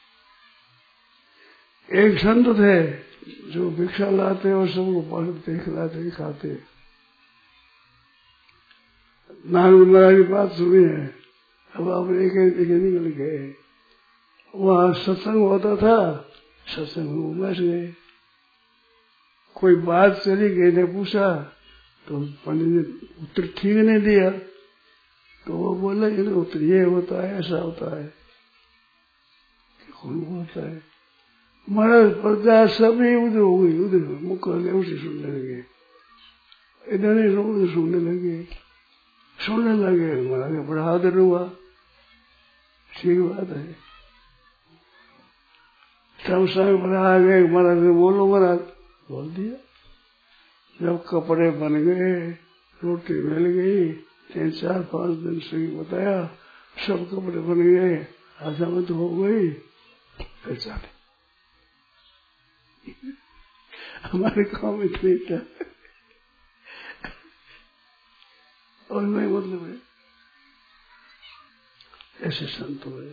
एक संत थे जो भिक्षा लाते और सबको पढ़ते खिलाते खाते। नारायण महाराज की बात सुनी है, अब आप एक निकल गए। वहां सत्संग होता था, सत्संग में बैठ गए, कोई बात चली गई ने पूछा तो पंडित ने उत्तर ठीक नहीं दिया, तो वो बोला ये उत्तर ये होता है, ऐसा होता है, कौन होता है। महाराज प्रजा सभी उधर हो गई, उधर मुख उसे सुनने लगे, इधर नहीं उधर सुनने लगे, सुनने लगे। महाराज बड़ा आदर हुआ, ठीक बात है। सब संग बना आ गए, महाराज ने बोलो, महाराज बोल दिया। जब कपड़े बन गए, रोटी मिल गई, 3-4-5 दिन से बताया, सब कपड़े बन गए, हजामत हो गई, फिर चले। हमारे गाँव में इतनी क्या और मैं मतलब है ऐसे संत हुए।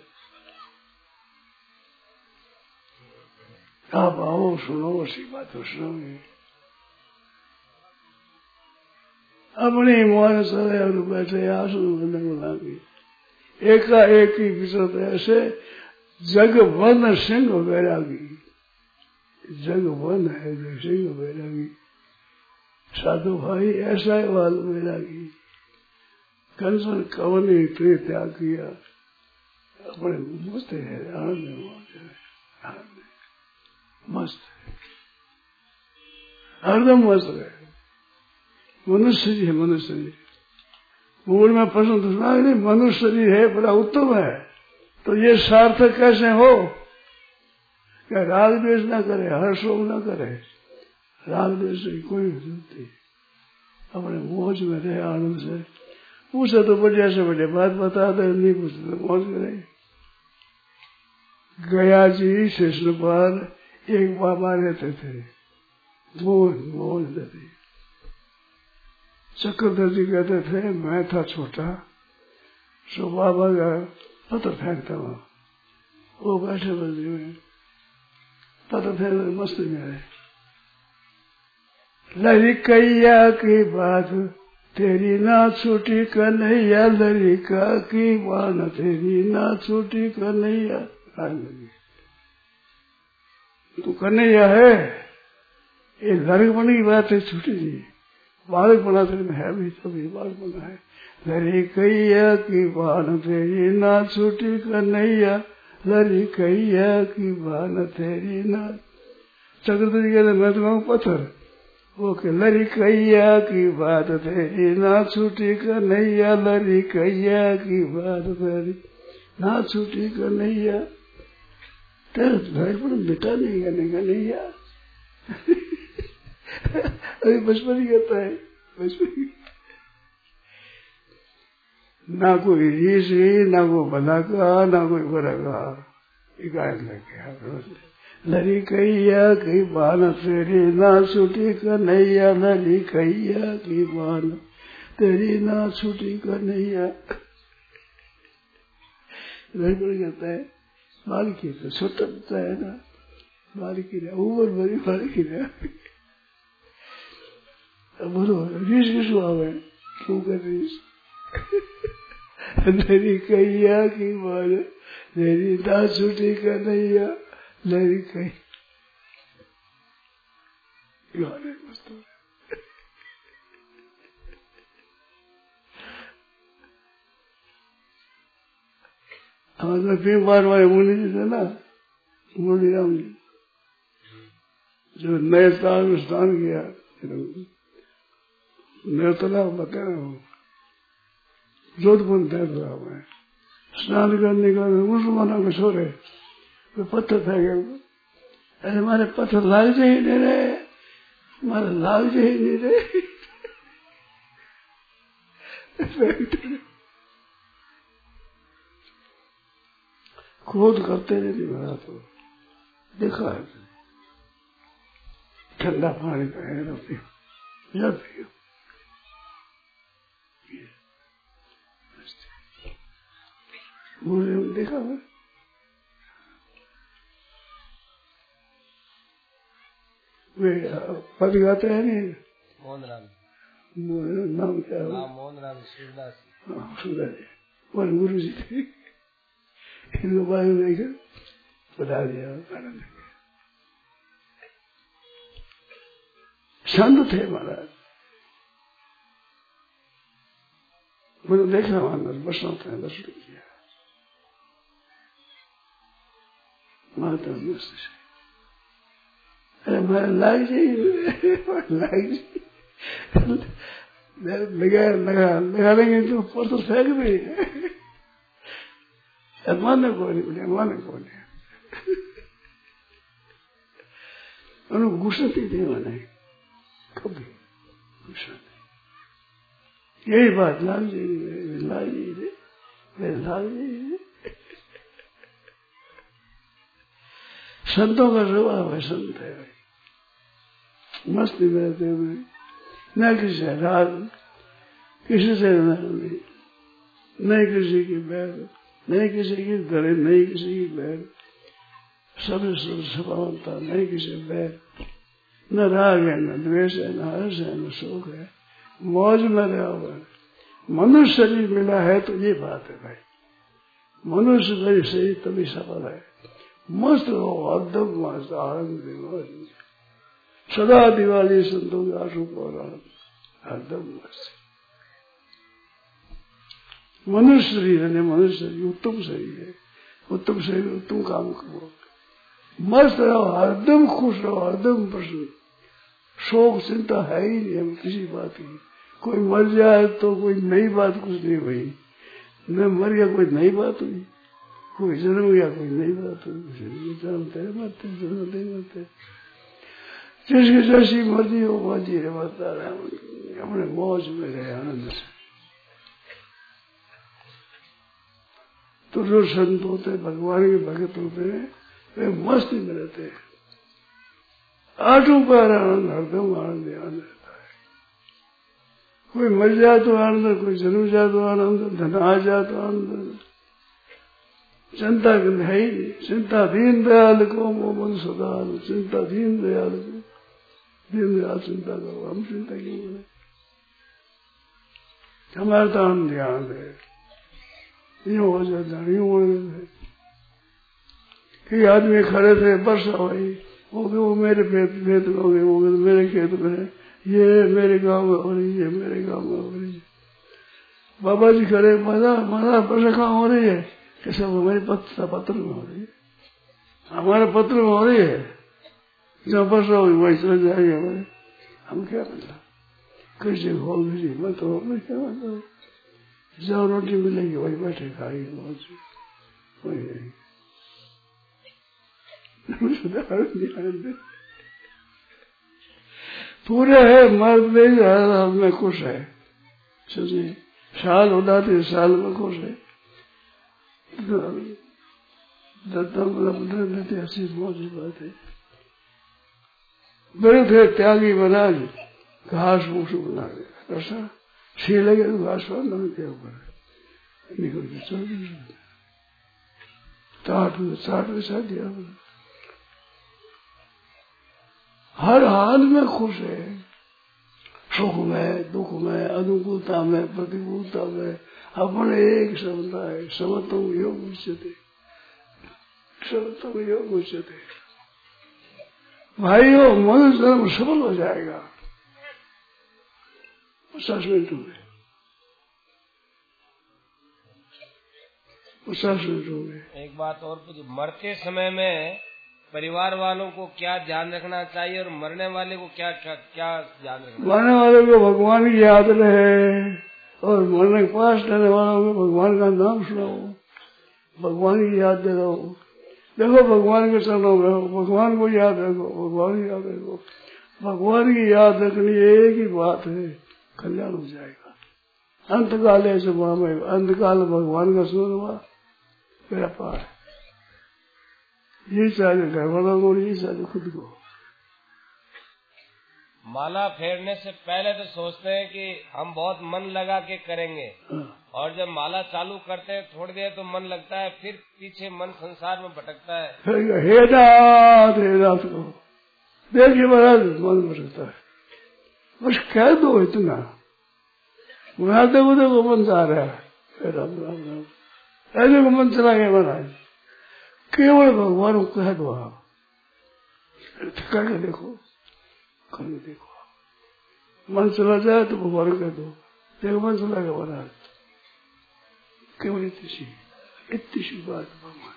आप आओ सुनो, उसी बात को सुनोगे। अपने मोहन सरे और बैठे आसन करने को लागे, एकाएक ही विचरत ऐसे जग वन सिंह वैरागी, जग वन है जो सिंह वैरागी। साधु भाई ऐसा है वाल वैरागी, कंसन कवन ने इतने त्याग किया, अपने मस्त है, आनंद है, मस्त है, हरदम मस्त है। मनुष्य जी है, मनुष्य जी मूल में प्रश्न तो सुना नहीं, मनुष्य जी है बड़ा उत्तम है, तो ये सार्थक कैसे हो? क्या राग द्वेष न करे, हर्षों न करे, राग द्वेष की कोई जरूरत नहीं, अपने मौज में रहे, आनंद से। पूछे तो बढ़िया से बढ़िया बात बता दे, नहीं पूछे तो मौज में रहे। गया जी शेषनपाल एक बाबा रहते थे, मोहन रहते। चक्रधर कहते थे मैं था छोटा, सो बाबा का पत्र फेंकता वहां, वो बैठे बल्दी में पत्र फेंक मस्ती में रहे। लड़कैया की बात तेरी ना छूटी कन्हैया, लड़का की बात तेरी ना छूटी कन्हैया। तू कन्हैया है, ये लड़क बने की बात है, छूटी नहीं, बालक बना तेरे में है भी, तभी बालक बना है। लड़कैया की बान तेरी ना छूटी कन्हैया, लड़कैया की बान तेरी ना। चक्रधर कहते मैं तो कहूँ पत्थर, वो के लड़कैया की बात तेरी ना छूटी कन्हैया, लड़कैया की बात तेरी ना छूटी कन्हैया। तेरे घर पर बेटा नहीं करने का नैया। अभी बचपन ही कहता है, बचपन ना कोई रीस हुई, ना कोई भला कहा, ना कोई बुरा कहा, गायक लग गया। लड़कैया की बान तेरी ना छूटी कन्हैया, लड़कैया की बान तेरी ना छूटी कन्हैया। लड़का कहता है बाल की तो छोटा बच्चा है ना, बारीकी रहा, उम्र भरी बारीकी रहा। बोलो रीस किसको आवे, क्यों कर रीस? मेरी कैया की मार, मेरी दांत छुटी का नैया, मेरी कई गाने मस्त। हमारे बीमार वाले मुनि जी थे ना, मुनि राम जी, जो नए ताल में स्नान किया, नया तालाब बता रहा हूँ, जोधपुर तालाब में स्नान करने का मुसलमानों को छोड़े, वे पत्थर फेंके, अरे हमारे पत्थर लाग जाए नहीं रहे, हमारे लाग जाए नहीं रहे। खोद करते नहीं मेरा तो देखा है, ठंडा पानी का है ना, पियो जब पियो। मुझे देखा है, वे पद गाते हैं नहीं, मोहन राम नाम क्या है? मोहन राम सूरदास। सूरदास और गुरु जी थे, इनको बारे में देखकर बता दिया। संत थे महाराज, मैंने देखा वहां बसों का दर्शन किया, माता मस्त से। अरे मैं लाग जी लगा लेंगे तो पत्थर फेंक भी, माने को नहीं बोले, माने को नहीं, उन्होंने गुस्सा थी मैंने कभी गुस्सा नहीं। यही बात लाग जी लाग जी लाग जी। संतों का स्वभाव है, संत है भाई, मस्ती में रहते हुए न किसी से राग, किसी से नहीं, नहीं किसी की बैर, नहीं किसी की गड़े, नहीं किसी की बैर, सब स्वभावता, नहीं किसी बैर, न राग है, न द्वेष है, न हर्ष है, न शोक है, मौज में रहा हुआ। मनुष्य शरीर मिला है तो ये बात है भाई, मनुष्य शरीर तभी सफल है। मस्त रहो, हरदम मस्त, आनंद मौज, सदा दिवाली संतों के आंसू और हरदम मस्त। मनुष्य शरीर है, मनुष्य शरीर उत्तम शरीर है, उत्तम शरीर उत्तम काम करो, मस्त रहो, हरदम खुश रहो, हरदम प्रसन्न। शोक चिंता है ही नहीं हम किसी बात की, कोई मर जाए तो कोई नई बात कुछ नहीं हुई, न मर गया कोई नई बात हुई, कोई जन्म गया कोई नई बात हुई, जन्मते मरते जन्मते मरते, जिसकी जैसी मर्जी हो मर्जी है, मरता रहे, अपने मौज में रहे, आनंद से। तो जो संत होते भगवान के भगत होते हैं वे मस्ती में रहते हैं, आठों पर आनंद, हरदम आनंद आनंद रहता है। कोई मर जाए तो आनंद, कोई जन्म जाए तो आनंद, धन आ जाए तो आनंद, चिंता है ही नहीं। चिंता दीन दयाल को मोमन सदाल, चिंता दीन दयाल को, दीन दयाल चिंता करो, हम चिंता क्यों करें? हमारा तो आनंद ध्यान है, यूं हो जाता है, यूं हो जाता है। कई आदमी खड़े थे, वर्षा हुई, वो मेरे खेत में हो गए, वो मेरे खेत में है, ये मेरे गांव में हो रही है, मेरे गांव में हो रही है। बाबा जी खड़े, मजा वर्षा कहाँ हो रही है? कैसे वो मेरे पत्र में हो रही है, हमारे पत्र में हो रही है, जब वर्षा होगी वही चल जाएगी हमारे, हम क्या मतलब कैसे होगी, मत हो क्या मतलब, जब रोटी मिलेगी वही बैठे खाएगी, वही नहीं। पूरे है मर्द में खुश है, समझे, साल उड़ाते साल में खुश है, ऐसी मौज बात है। बड़े थे त्यागी बना घास फूस बना दे, ऐसा सी लगे तो घास बना के ऊपर निकल के चल गए, चाट में दिया। हर हाल में खुश है, सुख में, दुख में, अनुकूलता में, प्रतिकूलता में अपने एक समता है। समत्वं योग उच्यते, समत्वं योग उच्यते। भाइयों, मनुष्य जन्म सफल हो जाएगा 50 मिनटों में, 50 मिनटों में। एक बात और पूछिए, मरते समय में परिवार वालों को क्या ध्यान रखना चाहिए और मरने वाले को क्या क्या, क्या ध्यान रखना? मरने वाले को भगवान की याद रहे और मरने के पास रहने वालों को भगवान का नाम सुनाओ, भगवान की याद दिलाओ। देखो भगवान के चरणों में हो, भगवान को याद रखो, भगवान की याद रखो। भगवान की याद रखनी एक ही बात है, कल्याण हो जाएगा। अंतकाल ऐसे में अंतकाल भगवान का स्मरण हुआ मेरा पार। ये चाहिए घर वालों को, ये चाहिए खुद को। माला फेरने से पहले तो सोचते हैं कि हम बहुत मन लगा के करेंगे, और जब माला चालू करते हैं थोड़ी देर तो मन लगता है, फिर पीछे मन संसार में भटकता है। हे नाथ को देखिए महाराज, मन भटकता है। बस कह दो इतना, देखो मन जा रहा है, राम राम राम ऐसे को मन चला गया महाराज। केवल भगवान को कह दो, आप करके देखो, करके देखो। मन चला जाए तो भगवान को कह दो, देखो मन चला गया महाराज। केवल इतनी सी बात भगवान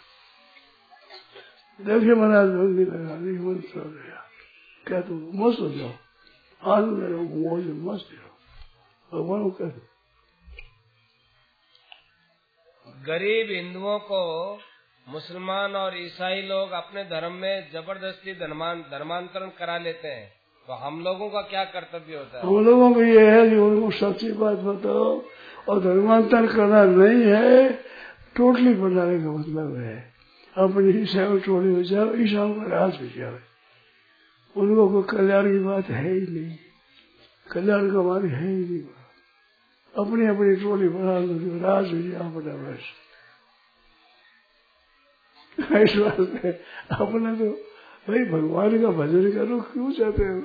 देखिए महाराज, मन नहीं लगा, नहीं मन चला गया, क्या तुम मस्त हो जाओ, आनंद रहो, मौज मस्त रहो, भगवान को कह दो। गरीब हिंदुओं को मुसलमान और ईसाई लोग अपने धर्म में जबरदस्ती धर्मांतरण करा लेते हैं, तो हम लोगों का क्या कर्तव्य होता है? हम लोगों को ये है कि उनको सच्ची बात बताओ, और धर्मांतरण करना नहीं है, टोटली बनाने का मतलब है अपनी ईसा में टोली हो जाओ, ईसाओं का राज हो जाए। उनको कोई कल्याण की बात है ही नहीं, कल्याण का बात है ही नहीं। अपनी अपनी टोली बना लो, राज हो जाए अपना, बस इस वास्ते अपने तो भाई भगवान का भजन करो, क्यों चाहते हो?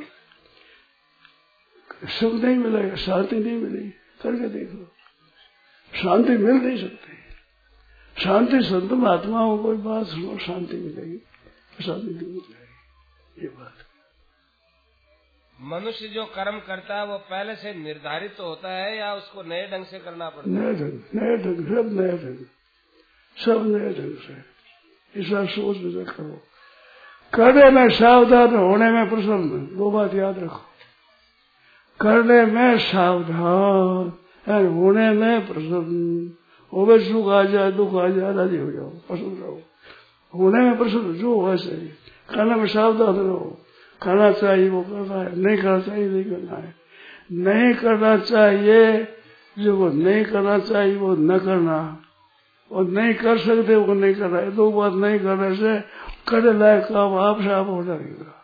सुख नहीं मिलेगा, शांति नहीं मिलेगी, करके देखो, शांति मिल नहीं सकती। शांति संत महात्माओं को बात सुनो, शांति मिलेगी, शांति नहीं मिलेगी। ये बात मनुष्य जो कर्म करता है वो पहले से निर्धारित तो होता है या उसको नए ढंग से करना पड़ता है? नए ढंग, नए ढंग, सब नए ढंग, सब नए ढंग से। ऐसा सोच विचार करो, करने में सावधान, होने में प्रसन्न, दो बात याद रखो। करने में सावधान और होने में प्रसन्न। होवे सुख आ जाए, दुख आ जाए, राजी हो जाओ, प्रसन्न रहो। होने में प्रसन्न जो वैसे ही, करने में सावधान रहो। करना चाहिए वो करना है, नहीं करना चाहिए नहीं करना है। नहीं करना चाहिए जो वो नहीं करना चाहिए वो न करना, और नहीं कर सकते वो नहीं करना है। दो बात नहीं करने से करने लायक काम आप से आप हो जाएगा।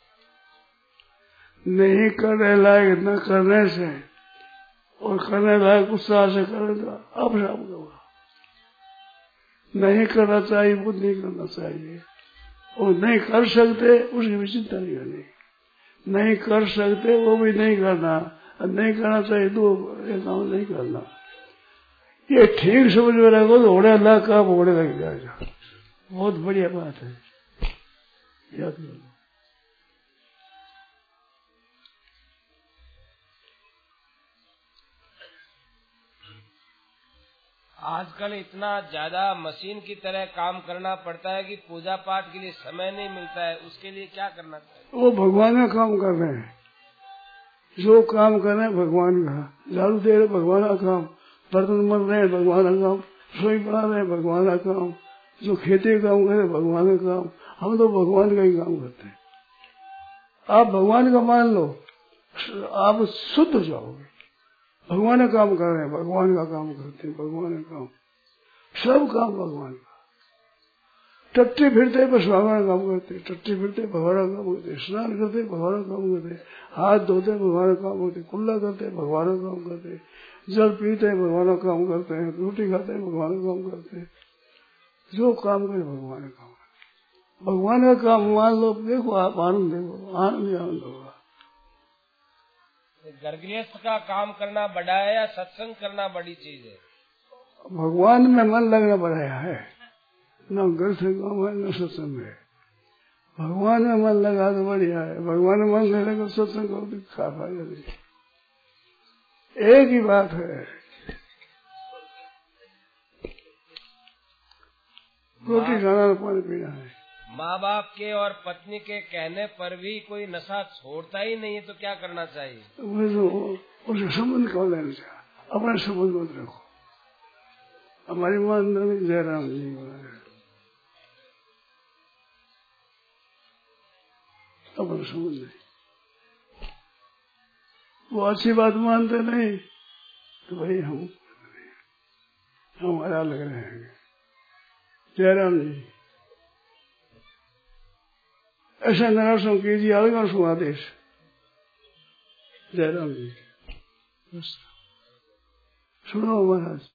नहीं करने लायक न करने से और करने लायक उत्साह से करेगा आप से आप होगा। नहीं करना चाहिए वो नहीं करना चाहिए, और नहीं कर सकते उसकी भी चिंता नहीं करनी। नहीं कर सकते वो भी नहीं करना, नहीं करना चाहिए तो काम नहीं करना। ये ठीक समझ में रखो तो होने लायक काम होने लग जाएगा। बहुत बढ़िया बात है, याद करो। आजकल इतना ज्यादा मशीन की तरह काम करना पड़ता है कि पूजा पाठ के लिए समय नहीं मिलता है, उसके लिए क्या करना चाहिए? वो भगवान का काम कर रहे हैं, जो काम कर रहे हैं भगवान का। झाड़ू दे रहे भगवान का काम, बर्तन मल रहे हैं भगवान का काम, रसोई बना रहे हैं भगवान का काम, जो खेती का काम करे भगवान का काम। हम तो भगवान का ही काम करते हैं। आप भगवान का मान लो, आप शुद्ध हो जाओगे। भगवान का काम कर रहे हैं, भगवान का काम करते हैं, भगवान का काम, सब काम भगवान का। टट्टी फिरते बस भगवान का काम करते, टट्टी फिरते भगवान का काम करते, स्नान करते भगवान का काम करते, हाथ धोते भगवान का काम करते, कुल्ला करते भगवान का काम करते, जल पीते भगवान का काम करते हैं, रोटी खाते भगवान का काम करते हैं। जो काम करे भगवान का काम, भगवान का काम मान लो, देखो आप आनंद, देखो आनंद आनंद होगा। गर्गृहस्थ का काम करना बड़ा है या सत्संग करना बड़ी चीज है? भगवान में मन लगना बढ़ाया है, न ग्रस्त काम है न सत्संग है। भगवान में मन लगा तो बढ़िया है, भगवान में मन नहीं लगा सत्संग को भी खराब आ जाती। एक ही बात है, रोटी खाना और पानी पीना है। माँ बाप के और पत्नी के कहने पर भी कोई नशा छोड़ता ही नहीं है, तो क्या करना चाहिए? उसके संबंध कौन लेना चाहिए, अपने संबंध मत रखो। हमारी मान जयराम जी अपना संबंध नहीं, वो अच्छी बात मानते नहीं तो भाई हम हमारा अलग रहेंगे। जयराम जी ऐसा नरसों कीजिए, अलग सु आदेश। जयराम जी सुनो महाराज।